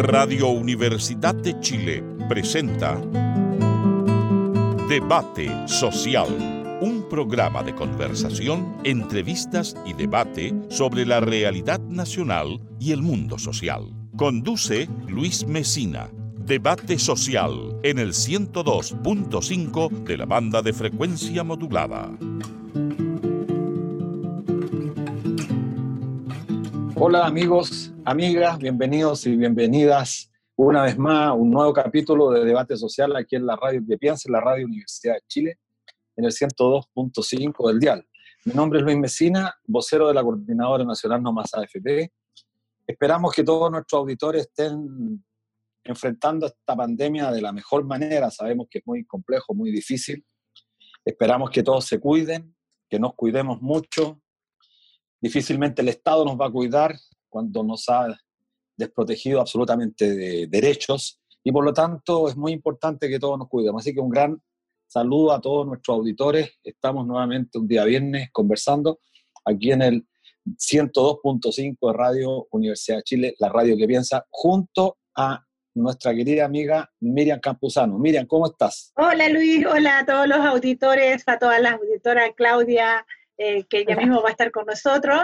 Radio Universidad de Chile presenta Debate Social, un programa de conversación, entrevistas y debate sobre la realidad nacional y el mundo social. Conduce Luis Mesina. Debate Social en el 102.5 de la banda de frecuencia modulada. Hola amigos, amigas, bienvenidos y bienvenidas una vez más a un nuevo capítulo de Debate Social aquí en la radio que piensa, en la Radio Universidad de Chile, en el 102.5 del dial. Mi nombre es Luis Mesina, vocero de la Coordinadora Nacional No Más AFP. Esperamos que todos nuestros auditores estén enfrentando esta pandemia de la mejor manera. Sabemos que es muy complejo, muy difícil. Esperamos que todos se cuiden, que nos cuidemos mucho. Difícilmente el Estado nos va a cuidar cuando nos ha desprotegido absolutamente de derechos y por lo tanto es muy importante que todos nos cuidemos. Así que un gran saludo a todos nuestros auditores. Estamos nuevamente un día viernes conversando aquí en el 102.5 de Radio Universidad de Chile, la radio que piensa, junto a nuestra querida amiga Miriam Campuzano. Miriam, ¿cómo estás? Hola Luis, hola a todos los auditores, a todas las auditoras, Claudia, que ya mismo va a estar con nosotros,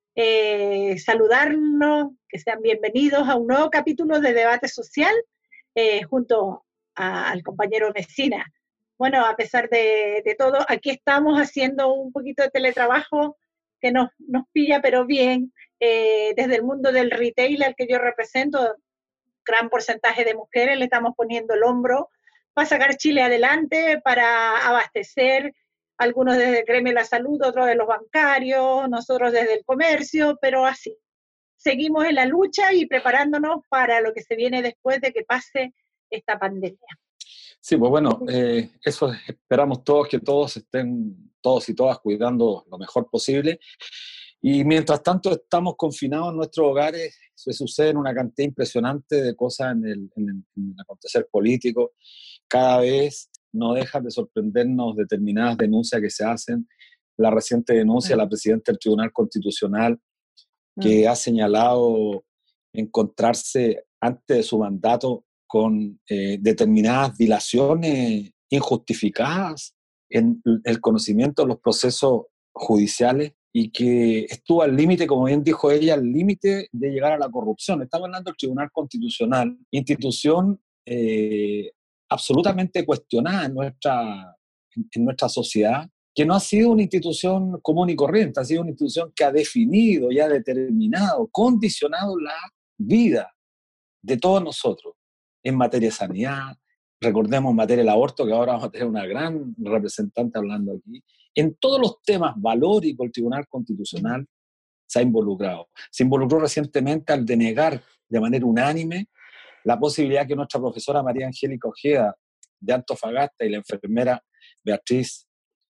saludarnos, que sean bienvenidos a un nuevo capítulo de Debate Social junto al compañero Mesina. Bueno, a pesar de todo, aquí estamos haciendo un poquito de teletrabajo que nos pilla, pero bien, desde el mundo del retail al que yo represento, gran porcentaje de mujeres le estamos poniendo el hombro para sacar Chile adelante, para abastecer, algunos desde el gremio de la salud, otros de los bancarios, nosotros desde el comercio, pero así. Seguimos en la lucha y preparándonos para lo que se viene después de que pase esta pandemia. Sí, pues bueno, eso esperamos todos, que todos estén, todos y todas, cuidando lo mejor posible. Y mientras tanto estamos confinados en nuestros hogares, se suceden una cantidad impresionante de cosas en el acontecer político. Cada vez no dejan de sorprendernos determinadas denuncias que se hacen. La reciente denuncia de la presidenta del Tribunal Constitucional, que ha señalado encontrarse antes de su mandato con determinadas dilaciones injustificadas en el conocimiento de los procesos judiciales y que estuvo al límite, como bien dijo ella, al límite de llegar a la corrupción. Estamos hablando del Tribunal Constitucional, institución absolutamente cuestionada en nuestra sociedad, que no ha sido una institución común y corriente, ha sido una institución que ha definido y ha determinado, condicionado la vida de todos nosotros en materia de sanidad, recordemos en materia del aborto, que ahora vamos a tener una gran representante hablando aquí. En todos los temas valóricos, el Tribunal Constitucional se ha involucrado. Se involucró recientemente al denegar de manera unánime la posibilidad que nuestra profesora María Angélica Ojeda de Antofagasta y la enfermera Beatriz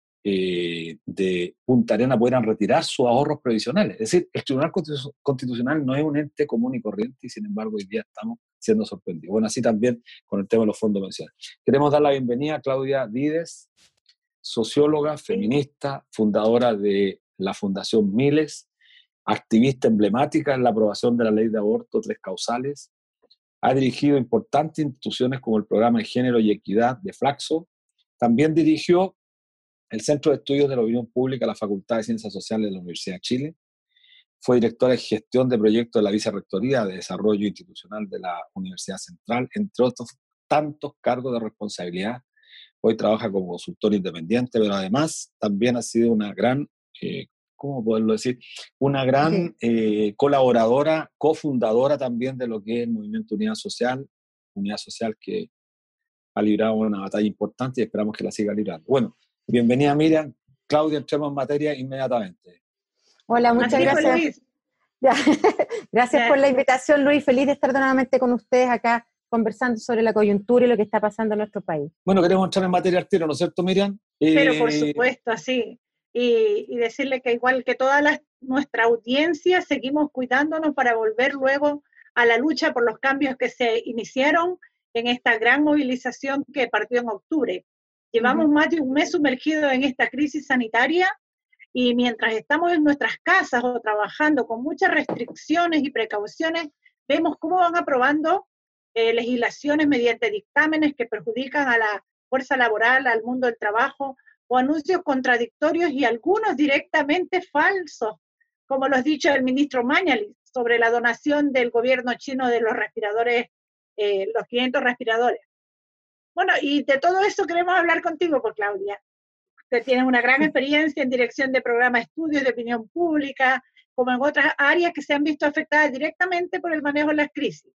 de Punta Arenas pudieran retirar sus ahorros previsionales. Es decir, el Tribunal Constitucional no es un ente común y corriente y sin embargo hoy día estamos siendo sorprendidos. Bueno, así también con el tema de los fondos pensionales. Queremos dar la bienvenida a Claudia Vides, socióloga, feminista, fundadora de la Fundación Miles, activista emblemática en la aprobación de la ley de aborto 3 causales, ha dirigido importantes instituciones como el Programa de Género y Equidad de Flaxo, también dirigió el Centro de Estudios de la Opinión Pública de la Facultad de Ciencias Sociales de la Universidad de Chile, fue directora de gestión de proyectos de la Vicerrectoría de Desarrollo Institucional de la Universidad Central, entre otros tantos cargos de responsabilidad. Hoy trabaja como consultor independiente, pero además también ha sido una gran, ¿cómo poderlo decir? Una gran colaboradora, cofundadora también de lo que es el Movimiento Unidad Social que ha librado una batalla importante y esperamos que la siga librando. Bueno, bienvenida Miriam. Claudia, entremos en materia inmediatamente. Hola, muchas gracias. Gracias por la invitación, Luis. Feliz de estar nuevamente con ustedes acá conversando sobre la coyuntura y lo que está pasando en nuestro país. Bueno, queremos entrar en materia al tiro, ¿no es cierto, Miriam? Pero por supuesto, sí. Y decirle que igual que toda nuestra audiencia, seguimos cuidándonos para volver luego a la lucha por los cambios que se iniciaron en esta gran movilización que partió en octubre. Llevamos más de un mes sumergidos en esta crisis sanitaria y mientras estamos en nuestras casas o trabajando con muchas restricciones y precauciones, vemos cómo van aprobando legislaciones mediante dictámenes que perjudican a la fuerza laboral, al mundo del trabajo, o anuncios contradictorios y algunos directamente falsos, como los dichos del ministro Mañalich sobre la donación del gobierno chino de los respiradores, los 500 respiradores. Bueno, y de todo eso queremos hablar contigo, pues, Claudia. Usted tiene una gran experiencia en dirección de programas de estudios de opinión pública, como en otras áreas que se han visto afectadas directamente por el manejo de las crisis.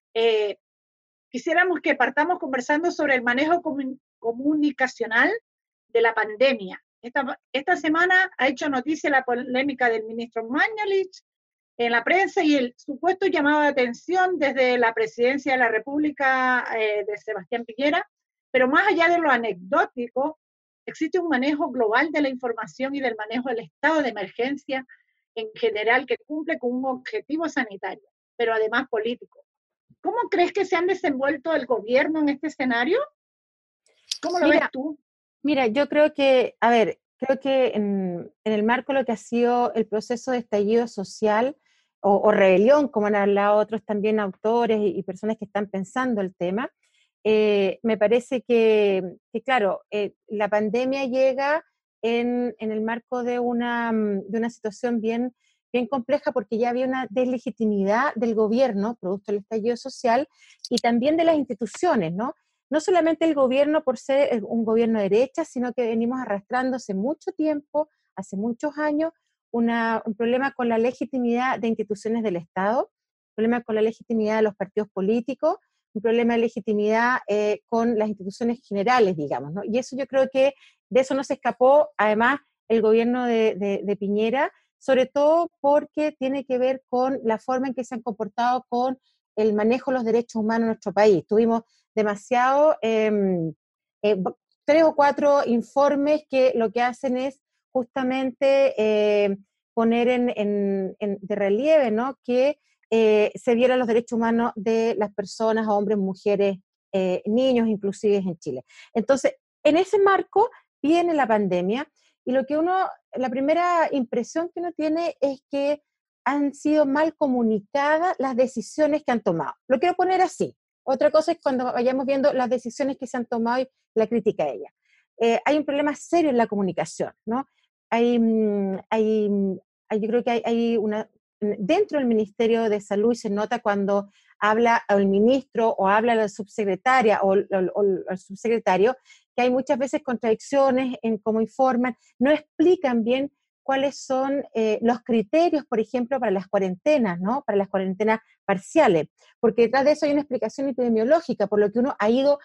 Quisiéramos que partamos conversando sobre el manejo comunicacional de la pandemia. Esta semana ha hecho noticia la polémica del ministro Mañalich en la prensa y el supuesto llamado de atención desde la presidencia de la República de Sebastián Piñera, pero más allá de lo anecdótico, existe un manejo global de la información y del manejo del estado de emergencia en general que cumple con un objetivo sanitario, pero además político. ¿Cómo crees que se han desenvuelto el gobierno en este escenario? ¿Cómo lo ves tú? Mira, yo creo que, creo que en el marco de lo que ha sido el proceso de estallido social o rebelión, como han hablado otros también autores y personas que están pensando el tema, me parece que claro, la pandemia llega en el marco de una situación bien compleja, porque ya había una deslegitimidad del gobierno, producto del estallido social, y también de las instituciones, ¿no? No solamente el gobierno por ser un gobierno de derecha, sino que venimos arrastrando hace mucho tiempo, hace muchos años, un problema con la legitimidad de instituciones del Estado, un problema con la legitimidad de los partidos políticos, un problema de legitimidad con las instituciones generales, digamos, ¿no? Y eso yo creo que de eso no se escapó, además, el gobierno de Piñera, sobre todo porque tiene que ver con la forma en que se han comportado con el manejo de los derechos humanos en nuestro país. Tuvimos demasiado, 3 o 4 informes que lo que hacen es justamente poner de relieve, ¿no?, que se violan los derechos humanos de las personas, hombres, mujeres, niños, inclusive en Chile. Entonces, en ese marco viene la pandemia, y la primera impresión que uno tiene es que han sido mal comunicadas las decisiones que han tomado. Lo quiero poner así. Otra cosa es cuando vayamos viendo las decisiones que se han tomado y la crítica a ellas. Hay un problema serio en la comunicación, ¿no? Yo creo que hay una... Dentro del Ministerio de Salud se nota cuando habla el ministro o habla la subsecretaria o el subsecretario, que hay muchas veces contradicciones en cómo informan, no explican bien cuáles son los criterios, por ejemplo, para las cuarentenas, ¿no?, para las cuarentenas parciales, porque detrás de eso hay una explicación epidemiológica, por lo que uno ha ido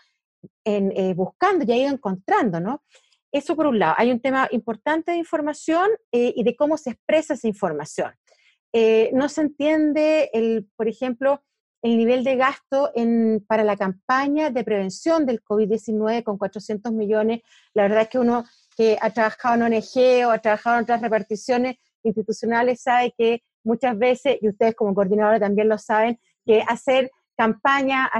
buscando y ha ido encontrando, ¿no? Eso por un lado. Hay un tema importante de información y de cómo se expresa esa información. No se entiende, por ejemplo, el nivel de gasto para la campaña de prevención del COVID-19 con 400 millones. La verdad es que uno que ha trabajado en ONG o ha trabajado en otras reparticiones institucionales sabe que muchas veces, y ustedes como coordinadores también lo saben, que hacer campaña,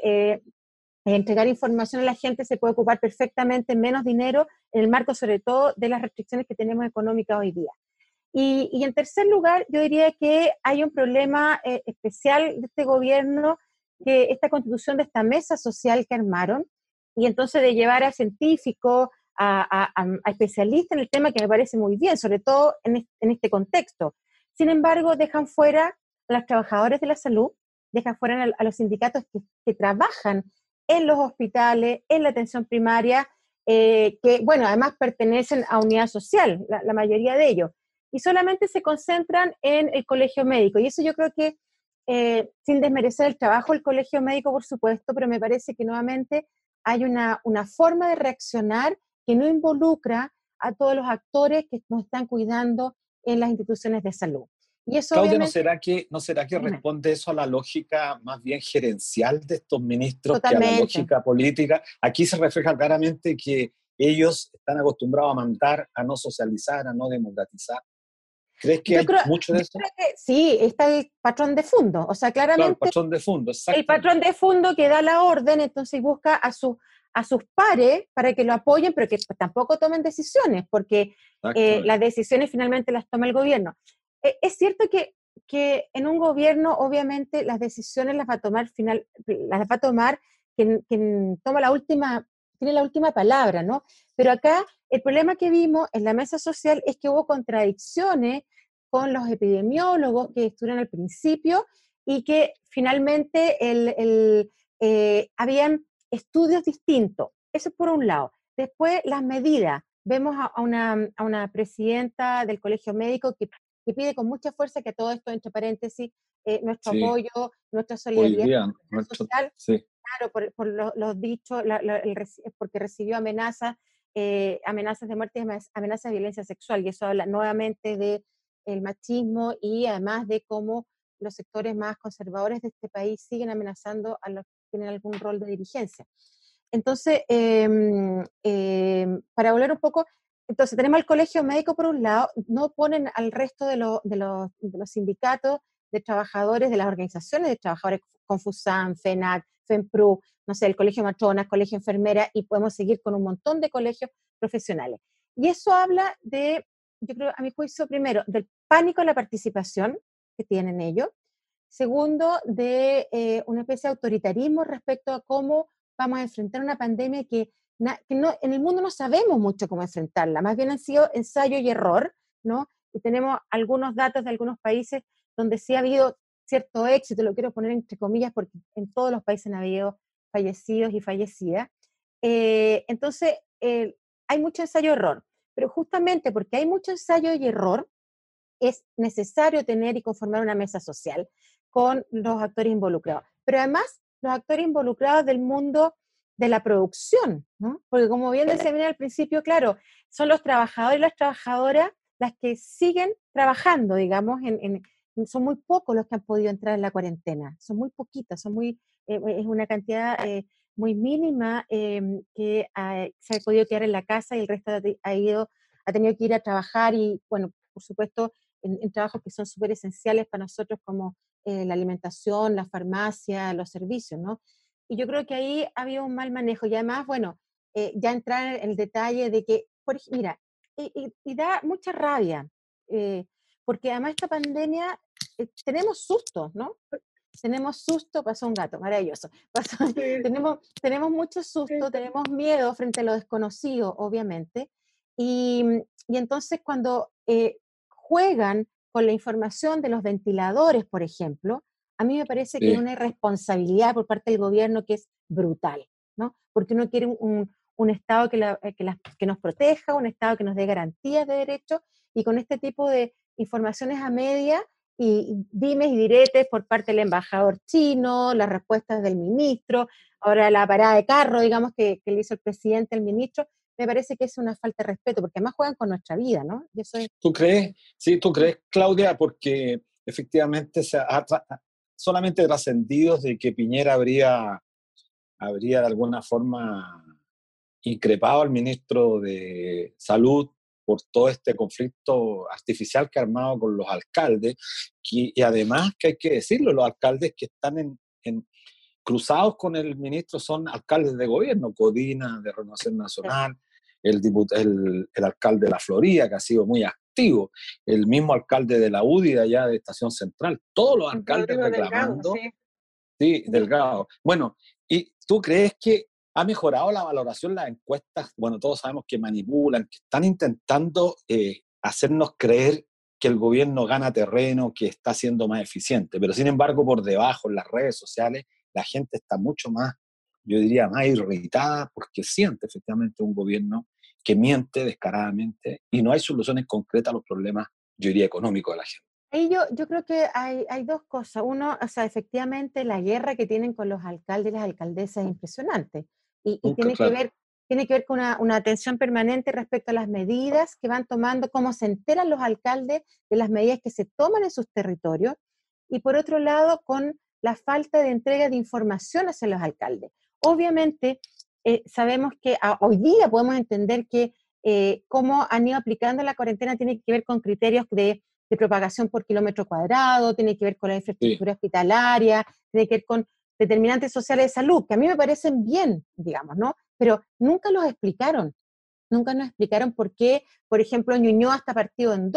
entregar información a la gente se puede ocupar perfectamente menos dinero en el marco sobre todo de las restricciones que tenemos económicas hoy día. Y en tercer lugar, yo diría que hay un problema especial de este gobierno, que esta constitución de esta mesa social que armaron, y entonces de llevar a científicos, a especialistas en el tema, que me parece muy bien, sobre todo en este contexto. Sin embargo, dejan fuera a los trabajadores de la salud, dejan fuera a los sindicatos que trabajan en los hospitales, en la atención primaria, que, bueno, además pertenecen a unidad social, la mayoría de ellos, y solamente se concentran en el colegio médico. Y eso yo creo que, sin desmerecer el trabajo del colegio médico, por supuesto, pero me parece que nuevamente hay una forma de reaccionar que no involucra a todos los actores que nos están cuidando en las instituciones de salud. Y eso, Claudia, obviamente, ¿no será que responde eso a la lógica más bien gerencial de estos ministros totalmente, que a la lógica política? Aquí se refleja claramente que ellos están acostumbrados a mandar, a no socializar, a no democratizar. ¿Crees que hay mucho de eso? Creo que sí, está el patrón de fondo, o sea, claramente claro, el patrón de fondo, el patrón de fondo que da la orden, entonces busca a sus pares para que lo apoyen, pero que tampoco tomen decisiones, porque las decisiones finalmente las toma el gobierno. Es cierto que que en un gobierno obviamente las decisiones las va a tomar quien toma tiene la última palabra, ¿no? Pero acá el problema que vimos en la mesa social es que hubo contradicciones con los epidemiólogos que estuvieron al principio y que finalmente habían estudios distintos. Eso por un lado. Después las medidas. Vemos a una presidenta del Colegio Médico que pide con mucha fuerza que todo esto, entre paréntesis, nuestro Sí, apoyo, nuestra hoy solidaridad día, nuestro, social, sí, claro, por los dichos, porque recibió amenazas de muerte y amenazas de violencia sexual, y eso habla nuevamente de el machismo y además de cómo los sectores más conservadores de este país siguen amenazando a los que tienen algún rol de dirigencia. Entonces, para volver un poco, entonces tenemos al colegio médico por un lado, no ponen al resto de los sindicatos de trabajadores, de las organizaciones de trabajadores, Confusan, FENAC, FEMPRU, no sé, el colegio matronas, colegio enfermera, y podemos seguir con un montón de colegios profesionales. Y eso habla yo creo, a mi juicio, primero, del pánico a la participación que tienen ellos. Segundo, de una especie de autoritarismo respecto a cómo vamos a enfrentar una pandemia que en el mundo no sabemos mucho cómo enfrentarla, más bien han sido ensayo y error, ¿no? Y tenemos algunos datos de algunos países donde sí ha habido cierto éxito, lo quiero poner entre comillas porque en todos los países han habido fallecidos y fallecidas. Entonces, hay mucho ensayo y error, pero justamente porque hay mucho ensayo y error, es necesario tener y conformar una mesa social con los actores involucrados. Pero además, los actores involucrados del mundo de la producción, ¿no? Porque como bien decía bien al principio, claro, son los trabajadores y las trabajadoras las que siguen trabajando, digamos, son muy pocos los que han podido entrar en la cuarentena, son muy poquitos, es una cantidad muy mínima que se ha podido quedar en la casa y el resto ha tenido que ir a trabajar y, bueno, por supuesto, en trabajos que son súper esenciales para nosotros como la alimentación, la farmacia, los servicios, ¿no? Y yo creo que ahí había un mal manejo y además, bueno, ya entrar en el detalle de que, mira, y da mucha rabia, porque además esta pandemia, tenemos sustos, ¿no? Tenemos susto, pasó un gato, maravilloso. Sí, tenemos mucho sí. susto, tenemos miedo frente a lo desconocido, obviamente, y, y entonces cuando juegan con la información de los ventiladores, por ejemplo, a mí me parece que hay sí. una irresponsabilidad por parte del gobierno que es brutal, ¿no? Porque uno quiere un Estado que nos proteja, un Estado que nos dé garantías de derechos, y con este tipo de informaciones a media y dimes y diretes por parte del embajador chino, las respuestas del ministro, ahora la parada de carro, digamos, que le hizo el presidente, el ministro, me parece que es una falta de respeto, porque además juegan con nuestra vida, ¿no? Y eso es... ¿Tú crees? Sí, tú crees, Claudia, porque efectivamente solamente trascendidos de que Piñera habría de alguna forma increpado al ministro de Salud por todo este conflicto artificial que ha armado con los alcaldes, y además que hay que decirlo, los alcaldes que están cruzados con el ministro son alcaldes de gobierno, Codina de Renovación Nacional, el alcalde de la Florida, que ha sido muy activo, el mismo alcalde de la UDI de allá de Estación Central, todos los alcaldes Rodrigo Delgado, reclamando, sí. sí, Sí. Delgado. Bueno, ¿y tú crees que ha mejorado la valoración, las encuestas? Bueno, todos sabemos que manipulan, que están intentando hacernos creer que el gobierno gana terreno, que está siendo más eficiente, pero sin embargo por debajo en las redes sociales la gente está mucho más, yo diría, más irritada porque siente efectivamente un gobierno que miente descaradamente y no hay soluciones concretas a los problemas, yo diría, económicos de la gente. Ahí yo creo que hay dos cosas. Uno, o sea, efectivamente la guerra que tienen con los alcaldes y las alcaldesas es impresionante. Y Nunca, claro. tiene que ver con una atención permanente respecto a las medidas que van tomando, cómo se enteran los alcaldes de las medidas que se toman en sus territorios. Y por otro lado, con la falta de entrega de información hacia los alcaldes. Obviamente, sabemos que hoy día podemos entender que cómo han ido aplicando la cuarentena tiene que ver con criterios de propagación por kilómetro cuadrado, tiene que ver con la Sí. infraestructura hospitalaria, tiene que ver con determinantes sociales de salud, que a mí me parecen bien, digamos, ¿no? Pero nunca nos explicaron por qué, por ejemplo, Ñuñoa está partido en dos,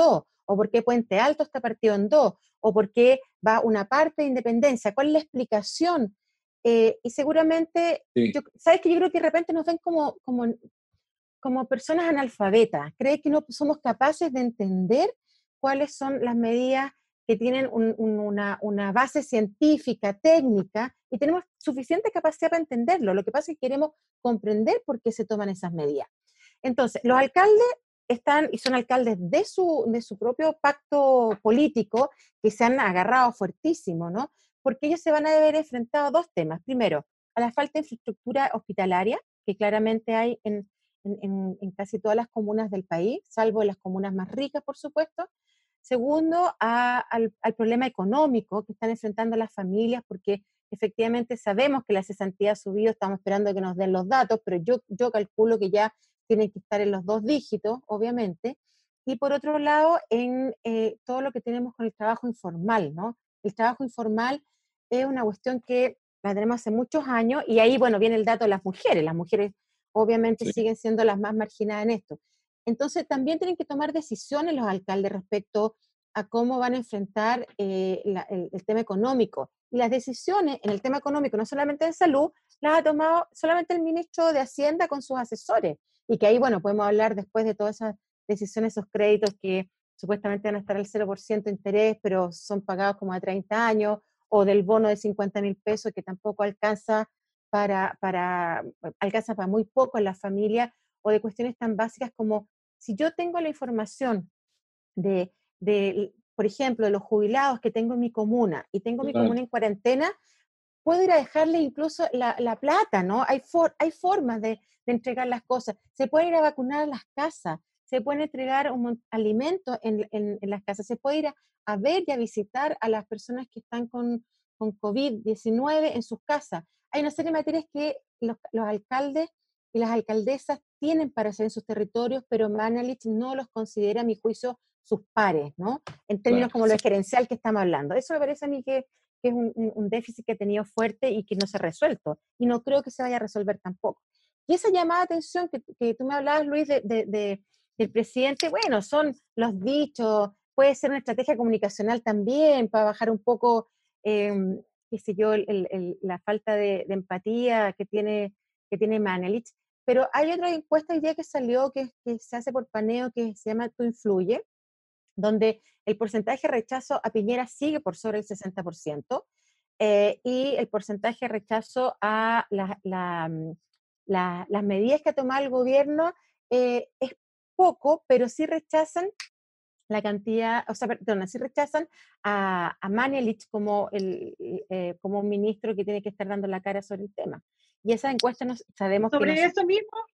o por qué Puente Alto está partido en dos, o por qué va una parte de Independencia, cuál es la explicación. Y seguramente, Sí. ¿sabes qué? Yo creo que de repente nos ven como personas analfabetas, cree que no somos capaces de entender cuáles son las medidas que tienen una base científica, técnica, y tenemos suficiente capacidad para entenderlo. Lo que pasa es que queremos comprender por qué se toman esas medidas. Entonces, los alcaldes están, y son alcaldes de su propio pacto político, que se han agarrado fuertísimo, ¿no? Porque ellos se van a ver enfrentados a dos temas. Primero, a la falta de infraestructura hospitalaria, que claramente hay en casi todas las comunas del país, salvo en las comunas más ricas, por supuesto. Segundo, al problema económico que están enfrentando las familias, porque efectivamente sabemos que la cesantía ha subido, estamos esperando que nos den los datos, pero yo calculo que ya tienen que estar en los 2 dígitos, obviamente. Y por otro lado, en todo lo que tenemos con el trabajo informal, ¿no? El trabajo informal es una cuestión que la tenemos hace muchos años, y ahí, bueno, viene el dato de las mujeres obviamente siguen siendo las más marginadas en esto. Entonces también tienen que tomar decisiones los alcaldes respecto a cómo van a enfrentar el tema económico. Y las decisiones en el tema económico, no solamente en salud, las ha tomado solamente el ministro de Hacienda con sus asesores. Y que ahí, bueno, podemos hablar después de todas esas decisiones, esos créditos que supuestamente van a estar al 0% de interés, pero son pagados como a 30 años, o del bono de 50.000 pesos que tampoco alcanza alcanza para muy poco en la familia, o de cuestiones tan básicas como, si yo tengo la información por ejemplo, de los jubilados que tengo en mi comuna, y tengo mi comuna en cuarentena, puedo ir a dejarle incluso la plata, ¿no? Hay formas de entregar las cosas. Se puede ir a vacunar a las casas, se pueden entregar alimentos en las casas, se puede ir a ver y a visitar a las personas que están con COVID-19 en sus casas. Hay una serie de materias que los alcaldes y las alcaldesas tienen para hacer en sus territorios, pero Mañalich no los considera, a mi juicio, sus pares, ¿no? En términos como lo gerencial que estamos hablando. Eso me parece a mí que es un déficit que ha tenido fuerte y que no se ha resuelto. Y no creo que se vaya a resolver tampoco. Y esa llamada de atención que tú me hablabas, Luis, del presidente, bueno, son los dichos, puede ser una estrategia comunicacional también para bajar un poco, qué sé yo, la falta de empatía que tiene Mañalich. Pero hay otra encuesta hoy día que salió, que se hace por paneo, que se llama Tú Influye, donde el porcentaje de rechazo a Piñera sigue por sobre el 60%, y el porcentaje de rechazo a las medidas que ha tomado el gobierno es poco, pero sí rechazan la cantidad, o sea, perdón, sí rechazan a Mañalich como un ministro que tiene que estar dando la cara sobre el tema. Y esa encuesta sabemos que... Sobre eso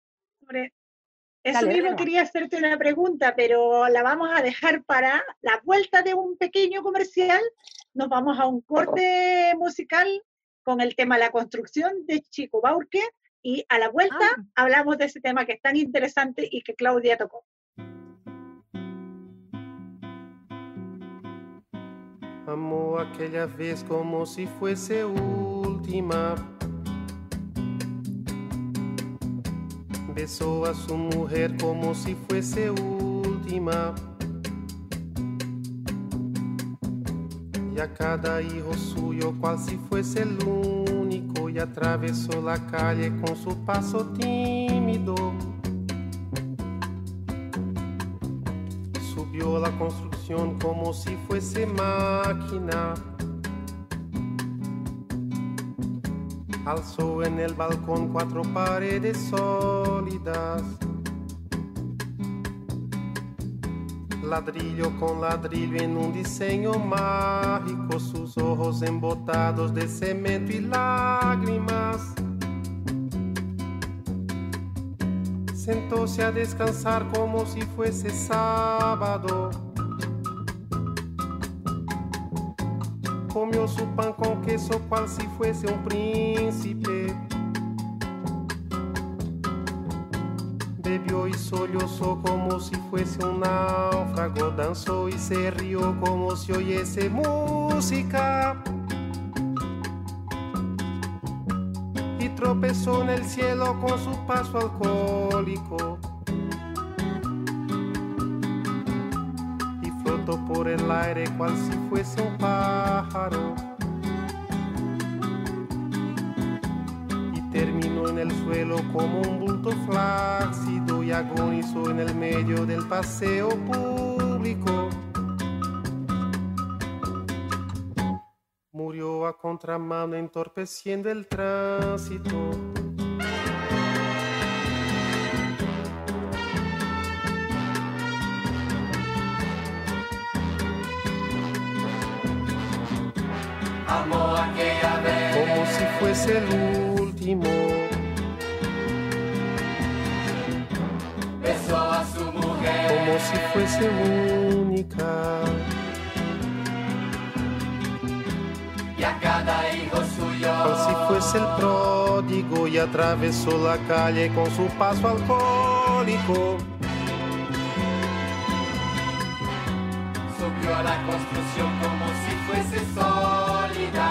mismo quería hacerte una pregunta, pero la vamos a dejar para la vuelta de un pequeño comercial. Nos vamos a un corte musical con el tema de la construcción de Chico Baurque, y a la vuelta hablamos de ese tema que es tan interesante y que Claudia tocó. Amó aquella vez como si fuese última. Besó a su mujer como si fuese última. Y a cada hijo suyo cual si fuese el único. Y atravesó la calle con su paso tímido. Subió la construcción como si fuese máquina. Alzó en el balcón 4 paredes sólidas. Ladrillo con ladrillo en un diseño mágico. Sus ojos embotados de cemento y lágrimas. Sentóse a descansar como si fuese sábado. Comió su pan con queso cual si fuese un príncipe. Bebió y sollozó como si fuese un náufrago. Danzó y se rió como si oyese música. Y tropezó en el cielo con su paso alcohólico. flotó por el aire cual si fuese un pájaro y terminó en el suelo como un bulto flácido y agonizó en el medio del paseo público. Murió a contramano entorpeciendo el tránsito. Amó aquella vez como si fuese el último. besó a su mujer Como si fuese única. y a cada hijo suyo. Cual si fuese el pródigo y atravesó la calle con su paso alcohólico. Subió a la construcción como si fuese sólida.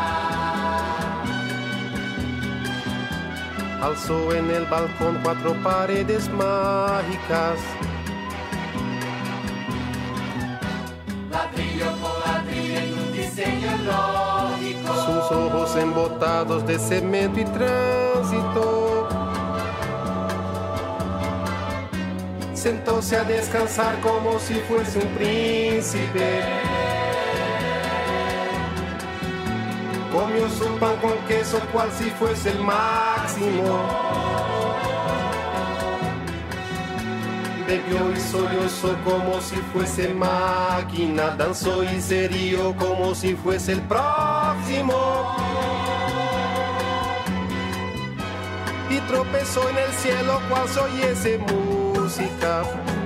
Alzó en el balcón 4 paredes mágicas. Ladrillo por ladrillo en un diseño lógico. Sus ojos embotados de cemento y tránsito. Sentóse a descansar como si fuese un príncipe. Comió su pan con queso cual si fuese el máximo. Bebió y sollozó como si fuese máquina. Danzó y se rió como si fuese el próximo. Y tropezó en el cielo cual si oyese música.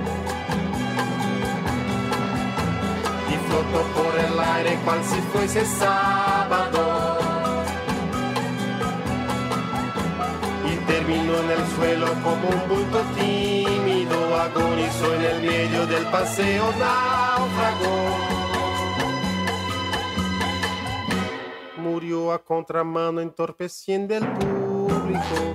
Y flotó por el aire cual si fuese sábado. Y terminó en el suelo como un bulto tímido. Agonizó en el medio del paseo náufrago. Murió a contramano entorpeciendo el público.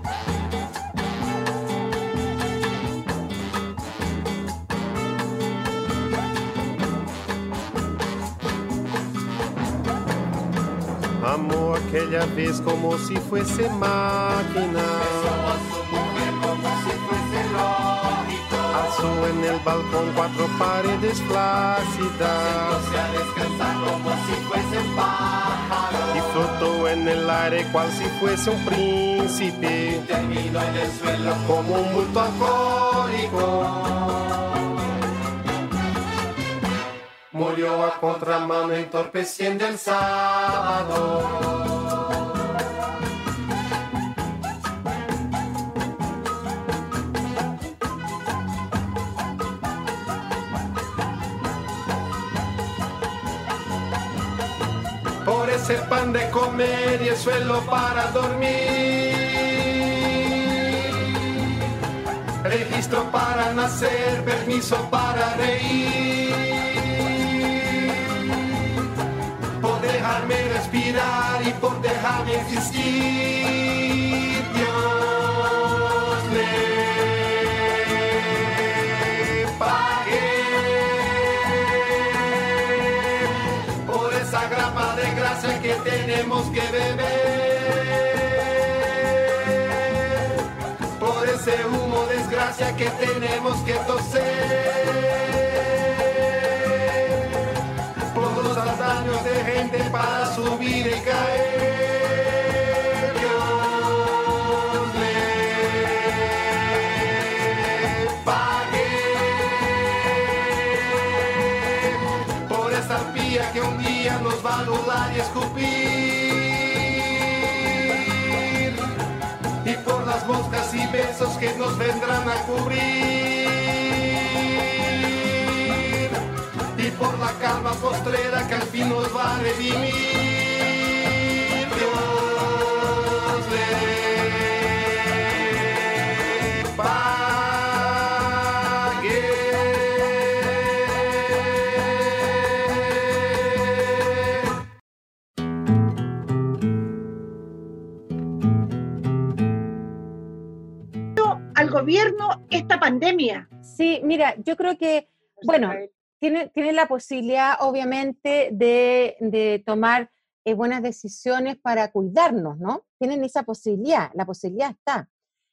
Amó aquella vez como si fuese máquina. Besó a su mujer como si fuese lógico. Alzó en el balcón 4 paredes flácidas. Sentóse a descansar como si fuese un pájaro. Y flotó en el aire cual si fuese un príncipe. Terminó en el suelo Como un bulto alcohólico. Murió a contramano entorpeciendo el sábado. Por ese pan de comer y el suelo para dormir. Registro para nacer, permiso para reír. Por dejarme respirar y por dejarme existir. Dios le pague por esa grapa de gracia que tenemos que beber, por ese humo de desgracia que tenemos que toser, por los daños de gente para subir y caer. Dios le pague por esa arpía que un día nos va a anular y escupir, y por las moscas y besos que nos vendrán a cubrir, y por la calma postrera que al fin nos va a redimir. Dios le pague. Al gobierno esta pandemia. Sí, mira, yo creo que, bueno, tiene la posibilidad, obviamente, de tomar buenas decisiones para cuidarnos, ¿no? Tienen esa posibilidad, la posibilidad está.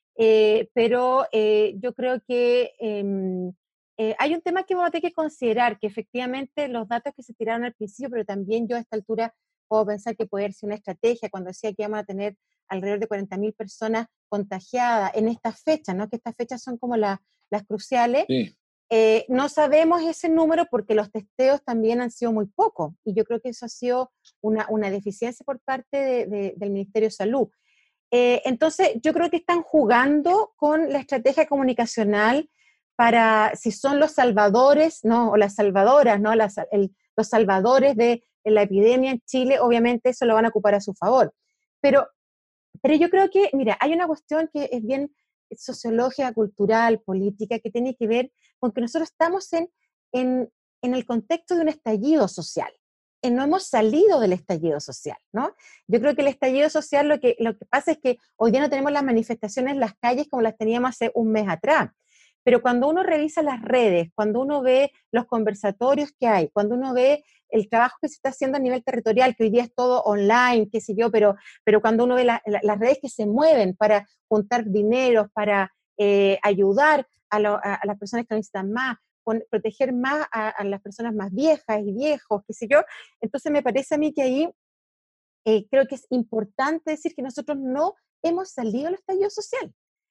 Pero yo creo que hay un tema que vamos a tener que considerar, que efectivamente los datos que se tiraron al principio, pero también yo a esta altura puedo pensar que puede ser una estrategia, cuando decía que vamos a tener alrededor de 40.000 personas contagiadas en estas fechas, ¿no? Que estas fechas son como las cruciales. Sí. No sabemos ese número porque los testeos también han sido muy pocos, y yo creo que eso ha sido una deficiencia por parte del Ministerio de Salud. Entonces, yo creo que están jugando con la estrategia comunicacional para, si son los salvadores, ¿no? O las salvadoras, ¿no? Los salvadores de la epidemia en Chile, obviamente eso lo van a ocupar a su favor. Pero yo creo que, mira, hay una cuestión que es bien sociológica, cultural, política, que tiene que ver con que nosotros estamos en el contexto de un estallido social. No hemos salido del estallido social, ¿no? Yo creo que el estallido social lo que pasa es que hoy día no tenemos las manifestaciones en las calles como las teníamos hace un mes atrás. Pero cuando uno revisa las redes, cuando uno ve los conversatorios que hay, cuando uno ve el trabajo que se está haciendo a nivel territorial, que hoy día es todo online, qué sé yo, pero cuando uno ve las redes que se mueven para juntar dinero, para ayudar a las personas que necesitan más, proteger más a las personas más viejas y viejos, qué sé yo, entonces me parece a mí que ahí creo que es importante decir que nosotros no hemos salido del estallido social.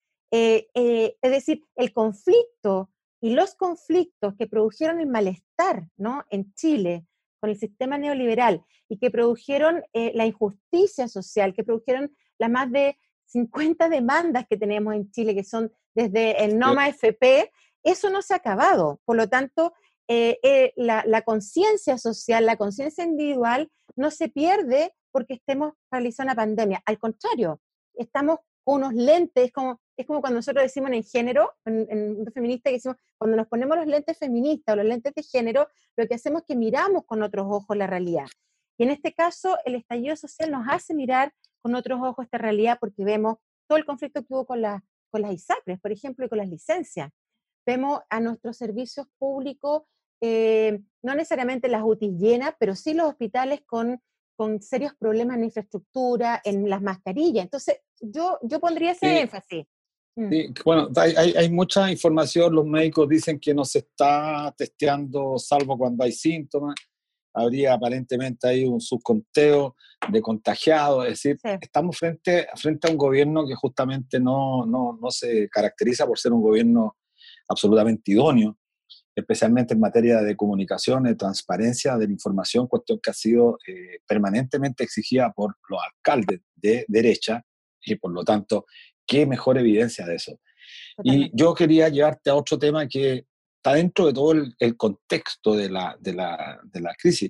Es decir, el conflicto y los conflictos que produjeron el malestar, ¿no? En Chile con el sistema neoliberal y que produjeron la injusticia social, que produjeron las más de 50 demandas que tenemos en Chile, que son desde el NOMA FP, eso no se ha acabado. Por lo tanto, la conciencia social, la conciencia individual no se pierde porque estemos realizando una pandemia. Al contrario, estamos con unos lentes, es como cuando nosotros decimos en género, en mundo feminista, que decimos, cuando nos ponemos los lentes feministas o los lentes de género, lo que hacemos es que miramos con otros ojos la realidad. Y en este caso, el estallido social nos hace mirar con otros ojos esta realidad porque vemos todo el conflicto que hubo con las ISAPRES, por ejemplo, y con las licencias. Vemos a nuestros servicios públicos, no necesariamente las UTI llenas, pero sí los hospitales con serios problemas en infraestructura, en las mascarillas. Entonces, yo pondría ese énfasis. Sí, bueno, hay mucha información, los médicos dicen que no se está testeando salvo cuando hay síntomas, habría aparentemente ahí un subconteo de contagiados, es decir, Sí. estamos frente a un gobierno que justamente no se caracteriza por ser un gobierno absolutamente idóneo, especialmente en materia de comunicación, de transparencia de la información, cuestión que ha sido permanentemente exigida por los alcaldes de derecha, y por lo tanto, qué mejor evidencia de eso. Totalmente. Y yo quería llevarte a otro tema que está dentro de todo el contexto de la crisis.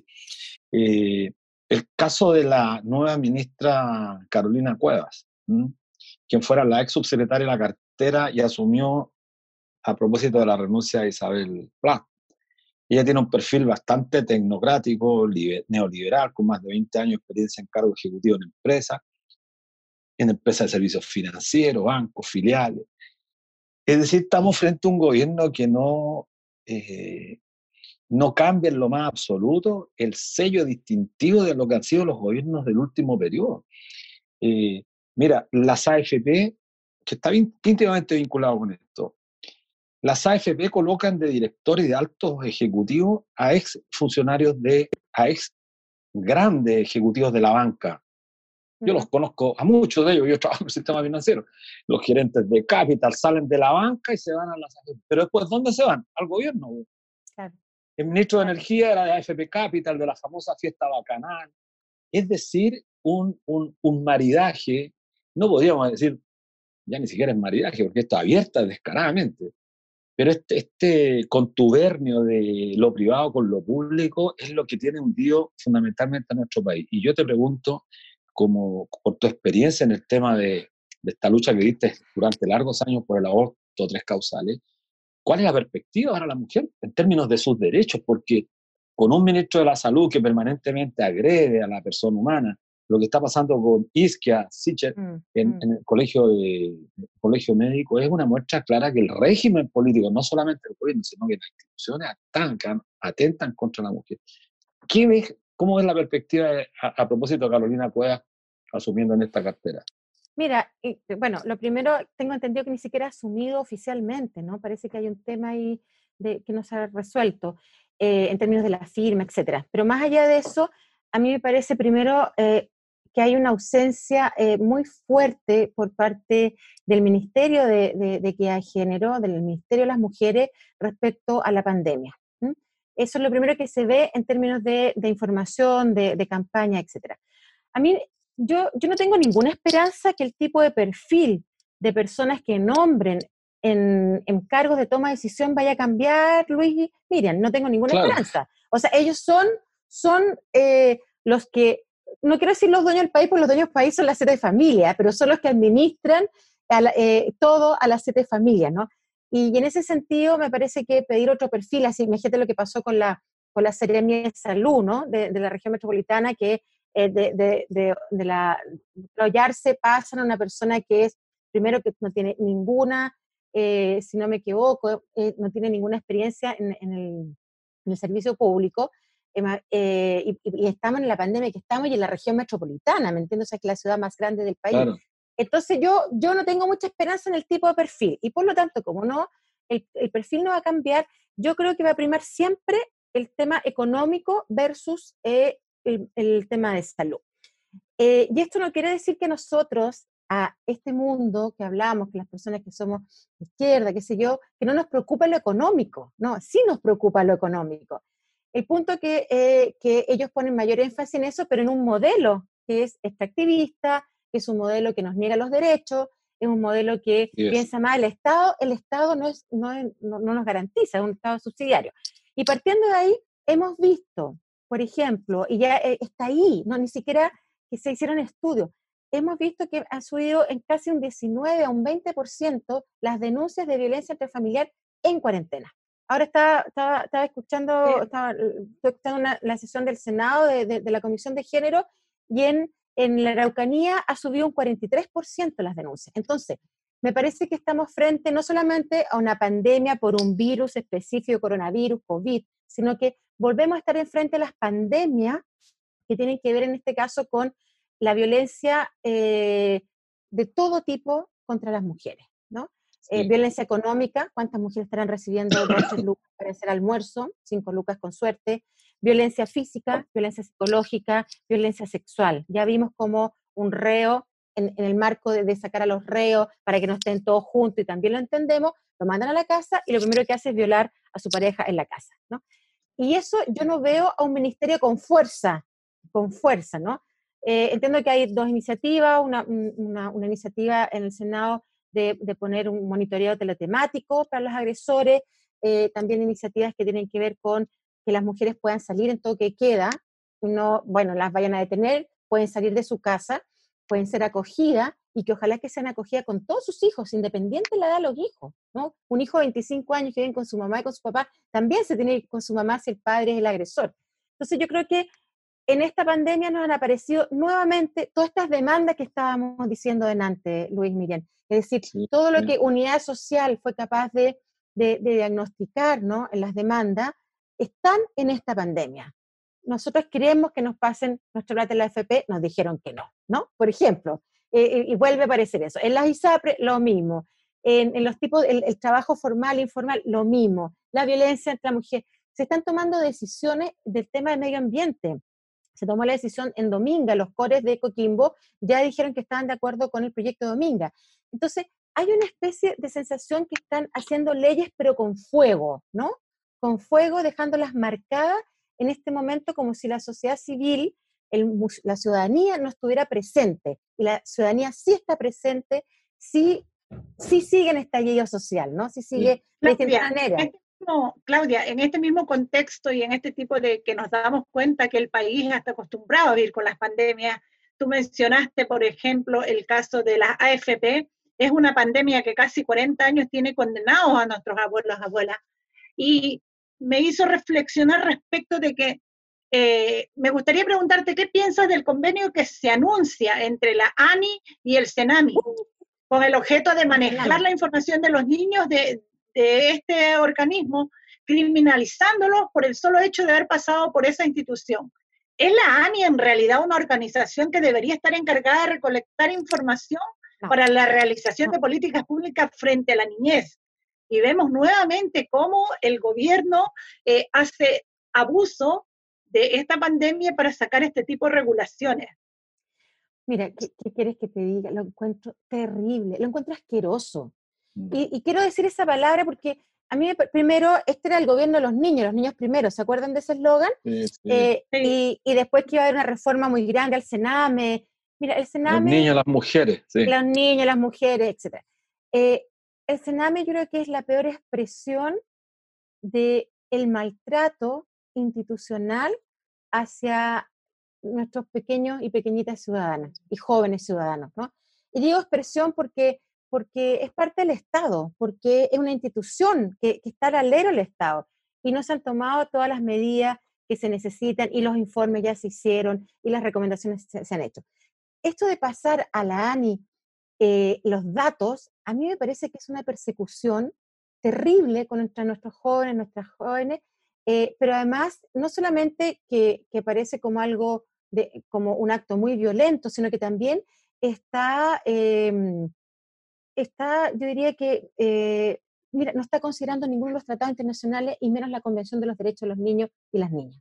El caso de la nueva ministra Carolina Cuevas, quien fuera la ex subsecretaria de la cartera y asumió a propósito de la renuncia de Isabel Pla. Ella tiene un perfil bastante tecnocrático, neoliberal, con más de 20 años de experiencia en cargo ejecutivo en empresas de servicios financieros, bancos, filiales. Es decir, estamos frente a un gobierno que no cambia en lo más absoluto el sello distintivo de lo que han sido los gobiernos del último periodo. Mira, las AFP, que está íntimamente vinculado con esto, las AFP colocan de directores y de altos ejecutivos a ex funcionarios a ex grandes ejecutivos de la banca. Yo los conozco a muchos de ellos, yo trabajo en el sistema financiero. Los gerentes de Capital salen de la banca y se van a las AFP. Pero después, ¿dónde se van? Al gobierno. Claro. El ministro de Energía era de AFP Capital, de la famosa fiesta bacanal. Es decir, un maridaje, no podríamos decir, ya ni siquiera es maridaje, porque esto es abierta descaradamente. Pero este contubernio de lo privado con lo público es lo que tiene hundido fundamentalmente a nuestro país. Y yo te pregunto, como por tu experiencia en el tema de esta lucha que diste durante largos años por el aborto, 3 causales, ¿cuál es la perspectiva para la mujer en términos de sus derechos? Porque con un ministro de la Salud que permanentemente agrede a la persona humana, lo que está pasando con Isquia Sichel en el colegio médico es una muestra clara que el régimen político, no solamente el gobierno, sino que las instituciones atentan contra la mujer. ¿Cómo ves la perspectiva a propósito de Carolina Cuevas asumiendo en esta cartera? Mira, bueno, lo primero, tengo entendido que ni siquiera ha asumido oficialmente, ¿no? Parece que hay un tema ahí que no se ha resuelto en términos de la firma, etcétera. Pero más allá de eso, a mí me parece primero que hay una ausencia muy fuerte por parte del Ministerio de Equidad de Género, del Ministerio de las Mujeres, respecto a la pandemia. Eso es lo primero que se ve en términos de información, de campaña, etcétera. A mí, yo no tengo ninguna esperanza que el tipo de perfil de personas que nombren en cargos de toma de decisión vaya a cambiar, Luis. Miriam, no tengo ninguna esperanza. O sea, ellos son los que, no quiero decir los dueños del país, porque los dueños del país son las 7 familias, pero son los que administran todo a las 7 familias, ¿no? Y en ese sentido me parece que pedir otro perfil, así, imagínate lo que pasó con la Seremia de Salud, ¿no? De la región metropolitana, que de la Ollarse pasan a una persona que es, primero, que no tiene ninguna, si no me equivoco, no tiene ninguna experiencia en el servicio público, y estamos en la pandemia que estamos y en la región metropolitana, ¿me entiendes? O sea, que es la ciudad más grande del país. Claro. Entonces yo no tengo mucha esperanza en el tipo de perfil, y por lo tanto, como no, el perfil no va a cambiar, yo creo que va a primar siempre el tema económico versus el tema de salud. Y esto no quiere decir que nosotros, a este mundo que hablamos, que las personas que somos de izquierda, qué sé yo, que no nos preocupa lo económico, no, sí nos preocupa lo económico. El punto que ellos ponen mayor énfasis en eso, pero en un modelo que es extractivista, que es un modelo que nos niega los derechos, es un modelo que piensa más el Estado no nos garantiza, es un Estado subsidiario. Y partiendo de ahí, hemos visto, por ejemplo, y ya está ahí, no ni siquiera que se hicieron estudios, hemos visto que ha subido en casi un 19 a un 20% las denuncias de violencia intrafamiliar en cuarentena. Ahora estaba escuchando, la sesión del Senado de la Comisión de Género, y en la Araucanía ha subido un 43% las denuncias. Entonces, me parece que estamos frente no solamente a una pandemia por un virus específico, coronavirus, COVID, sino que volvemos a estar enfrente a las pandemias que tienen que ver en este caso con la violencia de todo tipo contra las mujeres, ¿no? Violencia económica, ¿cuántas mujeres estarán recibiendo 2 o 3 lucas para hacer almuerzo? 5 lucas con suerte. Violencia física, violencia psicológica, violencia sexual. Ya vimos como un reo, en el marco de sacar a los reos para que no estén todos juntos, y también lo entendemos, lo mandan a la casa y lo primero que hace es violar a su pareja en la casa, ¿no? Y eso yo no veo a un ministerio con fuerza, ¿no? Entiendo que hay 2 iniciativas, una iniciativa en el Senado de poner un monitoreo teletemático para los agresores, también iniciativas que tienen que ver con que las mujeres puedan salir en toque de queda, no, bueno, las vayan a detener, pueden salir de su casa, pueden ser acogidas, y que ojalá que sean acogidas con todos sus hijos, independiente de la edad de los hijos, ¿no? Un hijo de 25 años que vive con su mamá y con su papá, también se tiene que ir con su mamá si el padre es el agresor. Entonces yo creo que en esta pandemia nos han aparecido nuevamente todas estas demandas que estábamos diciendo delante, Luis Miguel. Es decir, todo lo que Unidad Social fue capaz de diagnosticar, ¿no?, en las demandas, están en esta pandemia. Nosotros queremos que nos pasen nuestro plata en la AFP, nos dijeron que no, ¿no? Por ejemplo, y vuelve a aparecer eso. En las ISAPRE, lo mismo. En los tipos, el trabajo formal, informal, lo mismo. La violencia entre la mujer. Se están tomando decisiones del tema del medio ambiente. Se tomó la decisión en Dominga, los cores de Coquimbo ya dijeron que estaban de acuerdo con el proyecto Dominga. Entonces, hay una especie de sensación que están haciendo leyes, pero con fuego, ¿no? Con fuego, dejándolas marcadas en este momento como si la sociedad civil, la ciudadanía no estuviera presente. Y la ciudadanía sí está presente, sí sigue en estallido social, ¿no? Sí sigue de distinta manera. Claudia, en este mismo contexto y en este tipo de que nos damos cuenta que el país está acostumbrado a vivir con las pandemias, tú mencionaste, por ejemplo, el caso de las AFP, es una pandemia que casi 40 años tiene condenados a nuestros abuelos, abuelas, y me hizo reflexionar respecto de que me gustaría preguntarte qué piensas del convenio que se anuncia entre la ANI y el CENAMI, con el objeto de manejar la información de los niños de este organismo, criminalizándolos por el solo hecho de haber pasado por esa institución. ¿Es la ANI en realidad una organización que debería estar encargada de recolectar información para la realización de políticas públicas frente a la niñez? Y vemos nuevamente cómo el gobierno hace abuso de esta pandemia para sacar este tipo de regulaciones. Mira, ¿qué quieres que te diga? Lo encuentro terrible, lo encuentro asqueroso. Y quiero decir esa palabra porque a mí, primero, este era el gobierno de los niños primero, ¿se acuerdan de ese eslogan? Sí. Y después que iba a haber una reforma muy grande al Sename. Mira, el Sename... Los niños, las mujeres, sí. Los niños, las mujeres, etc. El Sename yo creo que es la peor expresión del maltrato institucional hacia nuestros pequeños y pequeñitas ciudadanas y jóvenes ciudadanos, ¿no? Y digo expresión porque es parte del Estado, porque es una institución que está al alero del Estado, y no se han tomado todas las medidas que se necesitan, y los informes ya se hicieron, y las recomendaciones se han hecho. Esto de pasar a la ANI los datos, a mí me parece que es una persecución terrible contra nuestros jóvenes, nuestras jóvenes, pero además no solamente que parece como algo, como un acto muy violento, sino que también está, yo diría que, mira, no está considerando ninguno de los tratados internacionales y menos la Convención de los Derechos de los Niños y las Niñas.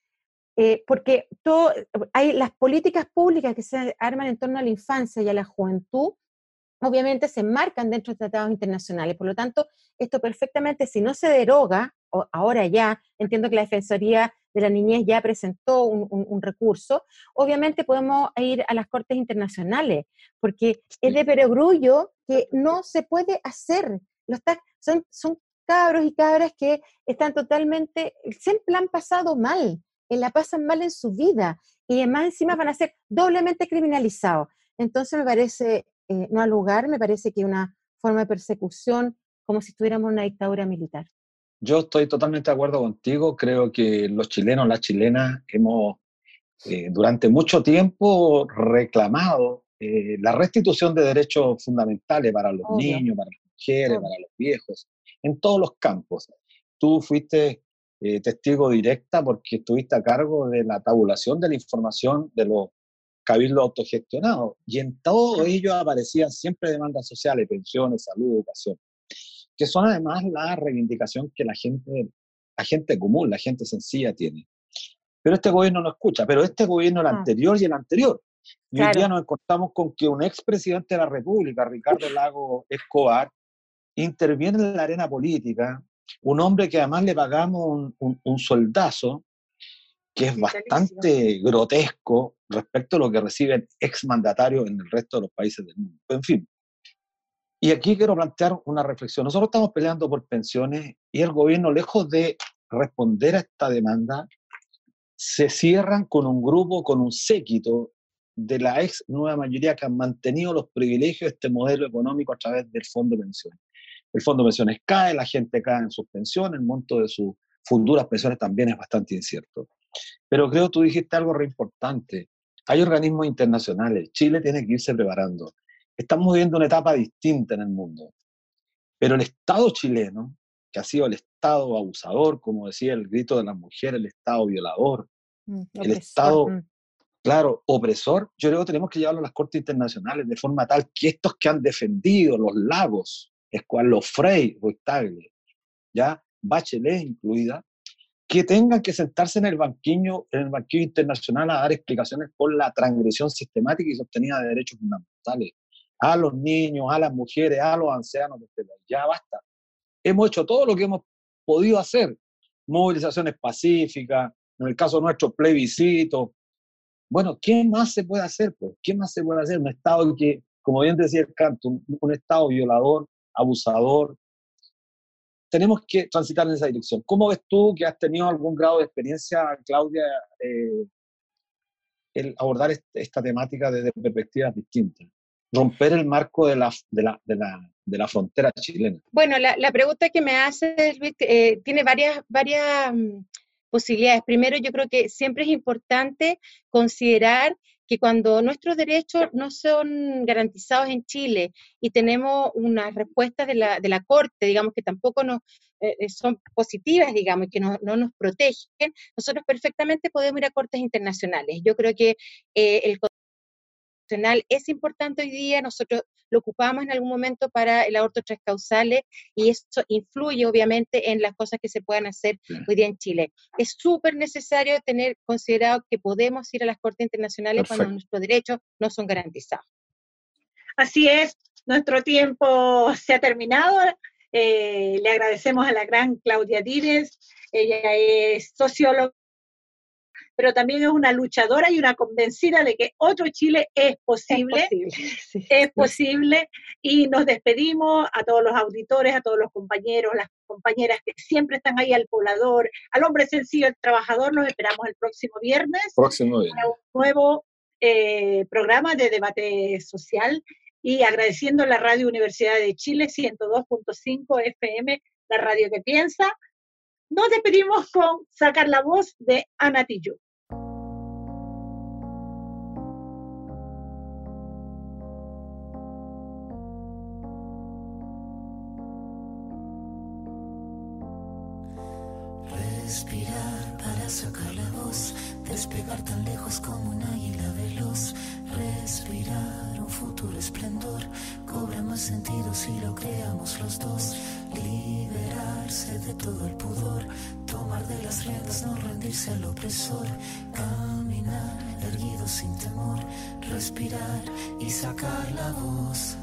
Porque hay las políticas públicas que se arman en torno a la infancia y a la juventud, obviamente se enmarcan dentro de tratados internacionales. Por lo tanto, esto perfectamente, si no se deroga, ahora ya, entiendo que la Defensoría de la Niñez ya presentó un recurso, obviamente podemos ir a las cortes internacionales, porque es de perogrullo que no se puede hacer. Son cabros y cabras que están totalmente, siempre han pasado mal, la pasan mal en su vida, y además encima van a ser doblemente criminalizados. Entonces me parece, no al lugar, me parece que es una forma de persecución como si estuviéramos en una dictadura militar. Yo estoy totalmente de acuerdo contigo. Creo que los chilenos, las chilenas, hemos durante mucho tiempo reclamado la restitución de derechos fundamentales para los niños, para las mujeres, para los viejos, en todos los campos. Tú fuiste testigo directa porque estuviste a cargo de la tabulación de la información de los cabildos autogestionados, y en todo ello aparecían siempre demandas sociales, pensiones, salud, educación, que son además la reivindicación que la gente común, la gente sencilla tiene. Pero este gobierno no escucha, pero este gobierno, el anterior y el anterior. Y hoy día nos encontramos con que un expresidente de la República, Ricardo Lagos Escobar, interviene en la arena política, un hombre que además le pagamos un sueldazo, que es bastante grotesco respecto a lo que reciben exmandatarios en el resto de los países del mundo. En fin. Y aquí quiero plantear una reflexión. Nosotros estamos peleando por pensiones y el gobierno, lejos de responder a esta demanda, se cierran con un grupo, con un séquito de la ex nueva mayoría que han mantenido los privilegios de este modelo económico a través del Fondo de Pensiones. El Fondo de Pensiones cae, la gente cae en sus pensiones, el monto de sus futuras pensiones también es bastante incierto. Pero creo que tú dijiste algo re importante. Hay organismos internacionales. Chile tiene que irse preparando. Estamos viviendo una etapa distinta en el mundo. Pero el Estado chileno, que ha sido el Estado abusador, como decía el grito de las mujeres, el Estado violador, el Estado, claro, opresor, yo creo que tenemos que llevarlo a las cortes internacionales de forma tal que estos que han defendido los Lagos, los Frey, Ruiz-Tagle, ya Bachelet incluida, que tengan que sentarse en el banquillo internacional a dar explicaciones por la transgresión sistemática y sostenida de derechos fundamentales a los niños, a las mujeres, a los ancianos de este país. Ya basta. Hemos hecho todo lo que hemos podido hacer. Movilizaciones pacíficas, en el caso nuestro, plebiscitos. Bueno, ¿qué más se puede hacer? Pues? ¿Qué más se puede hacer? Un Estado que, como bien decía el canto, un Estado violador, abusador. Tenemos que transitar en esa dirección. ¿Cómo ves tú, que has tenido algún grado de experiencia, Claudia, el abordar esta temática desde perspectivas distintas? Romper el marco de la frontera chilena. Bueno, la pregunta que me haces, Luis, tiene varias posibilidades. Primero, yo creo que siempre es importante considerar que cuando nuestros derechos no son garantizados en Chile y tenemos unas respuestas de la Corte, digamos, que tampoco son positivas, digamos, y que no nos protegen, nosotros perfectamente podemos ir a cortes internacionales. Yo creo que el nacional es importante hoy día, nosotros lo ocupamos en algún momento para el aborto tras causales y eso influye obviamente en las cosas que se puedan hacer hoy día en Chile. Es súper necesario tener considerado que podemos ir a las cortes internacionales cuando nuestros derechos no son garantizados. Así es, nuestro tiempo se ha terminado. Le agradecemos a la gran Claudia Dines, ella es socióloga, pero también es una luchadora y una convencida de que otro Chile es posible. Es posible, y nos despedimos a todos los auditores, a todos los compañeros, las compañeras que siempre están ahí, al poblador, al hombre sencillo, al trabajador. Nos esperamos el próximo viernes. Para un nuevo programa de debate social, y agradeciendo a la Radio Universidad de Chile 102.5 FM, la radio que piensa. Nos despedimos con Sacar la Voz de Ana Tijoux. Respirar para sacar la voz, despegar tan lejos como un águila veloz. Respirar un futuro esplendor, cobra más sentido si lo creamos los dos. Liberarse de todo el pudor, tomar de las riendas, no rendirse al opresor. Caminar erguido sin temor, respirar y sacar la voz.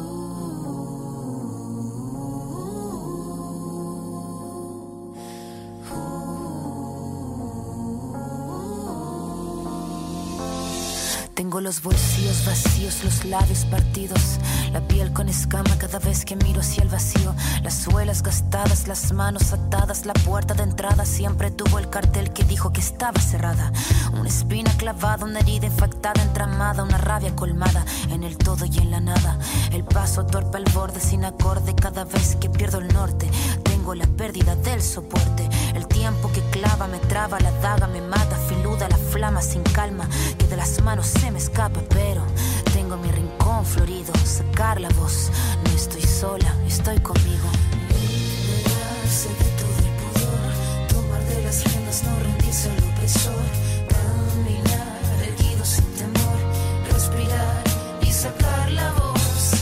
Tengo los bolsillos vacíos, los labios partidos, la piel con escama cada vez que miro hacia el vacío. Las suelas gastadas, las manos atadas, la puerta de entrada siempre tuvo el cartel que dijo que estaba cerrada. Una espina clavada, una herida infectada, entramada, una rabia colmada en el todo y en la nada. El paso torpe al borde sin acorde cada vez que pierdo el norte. Tengo la pérdida del soporte, el tiempo que clava me traba, la daga me mata, filuda la flama sin calma, que de las manos se me escapa, pero tengo mi rincón florido. Sacar la voz, no estoy sola, estoy conmigo. Liberarse de todo el pudor, tomar de las riendas, no rendirse al opresor. Caminar erguido sin temor, respirar y sacar la voz.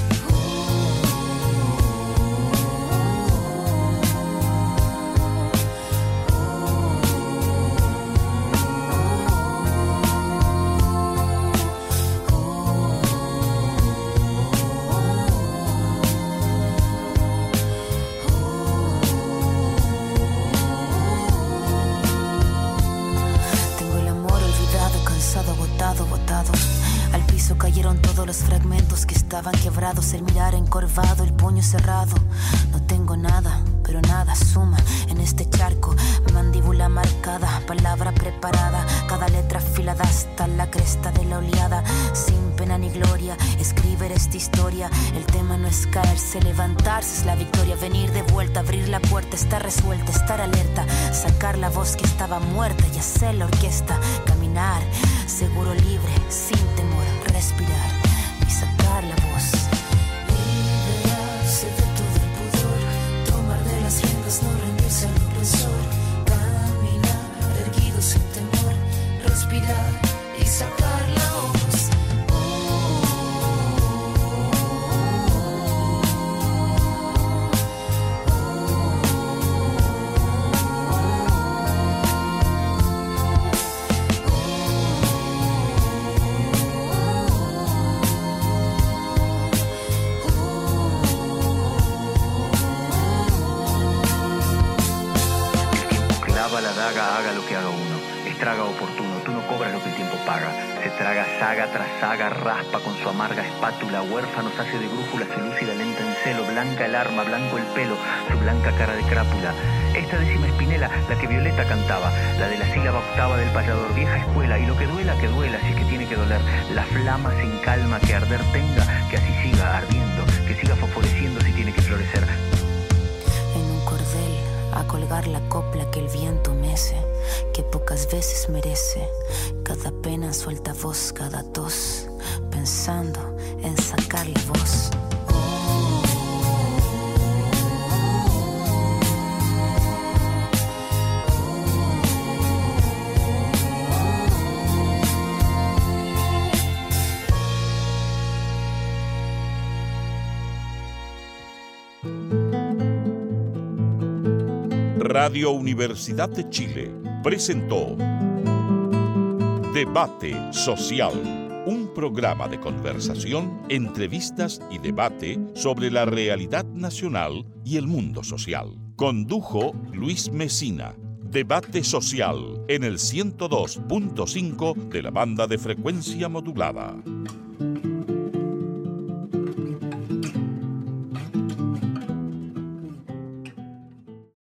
Botado. Al piso cayeron todos los fragmentos que estaban quebrados, el mirar encorvado, el puño cerrado. No tengo nada, pero nada suma en este charco. Mandíbula marcada, palabra preparada, cada letra afilada hasta la cresta de la oleada. Sin pena ni gloria, escribir esta historia. El tema no es caerse, levantarse es la victoria. Venir de vuelta, abrir la puerta, estar resuelta, estar alerta. Sacar la voz que estaba muerta y hacer la orquesta. Caminar, seguro, libre, sin temor, respirar y sacar la voz. Liberarse de todo el pudor, tomar de las riendas, no rendirse al opresor. Caminar erguido sin temor, respirar y sacar la voz. La daga, haga lo que haga uno, estraga oportuno, tú no cobras lo que el tiempo paga. Se traga saga tras saga, raspa con su amarga espátula, huérfanos hace de brújula, se lúcida lenta en celo, blanca el arma, blanco el pelo, su blanca cara de crápula. Esta décima espinela, la que Violeta cantaba, la de la sílaba octava del payador, vieja escuela, y lo que duela, si es que tiene que doler, la flama sin calma que arder tenga, que así siga ardiendo, que siga fosforeciendo si tiene que florecer. En un cordel a colgar la copla que el viento mece, que pocas veces merece, cada pena suelta voz, cada tos, pensando en sacarle voz. Radio Universidad de Chile presentó Debate Social, un programa de conversación, entrevistas y debate sobre la realidad nacional y el mundo social. Condujo Luis Mesina. Debate Social en el 102.5 de la banda de frecuencia modulada.